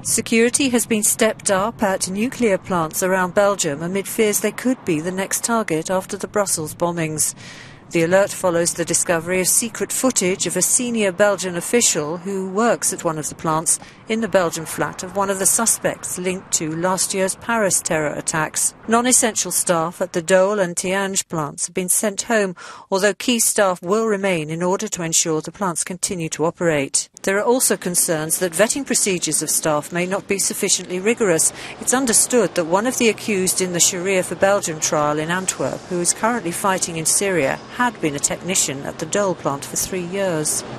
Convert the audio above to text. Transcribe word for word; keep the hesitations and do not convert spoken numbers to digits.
Security has been stepped up at nuclear plants around Belgium amid fears they could be the next target after the Brussels bombings. The alert follows the discovery of secret footage of a senior Belgian official who works at one of the plants in the Belgian flat of one of the suspects linked to last year's Paris terror attacks. Non-essential staff at the Dole and Tihange plants have been sent home, although key staff will remain in order to ensure the plants continue to operate. There are also concerns that vetting procedures of staff may not be sufficiently rigorous. It's understood that one of the accused in the Sharia for Belgium trial in Antwerp, who is currently fighting in Syria, had been a technician at the Dole plant for three years.